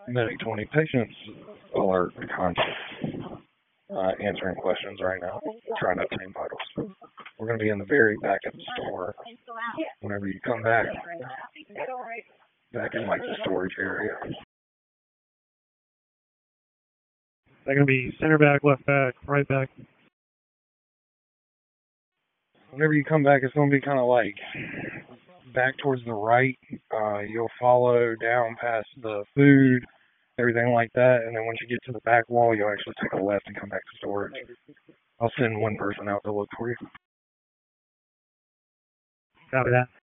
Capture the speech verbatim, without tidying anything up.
Medic twenty, patients alert conscious. Uh, answering questions right now, trying to obtain vitals. We're going to be in the very back of the store. Whenever you come back, back in like the storage area. They're going to be center back, left back, right back. Whenever you come back, it's going to be kind of like back towards the right. Uh, you'll follow down past the food, everything like that, and then once you get to the back wall, you'll actually take a left and come back to storage. I'll send one person out to look for you. Copy that.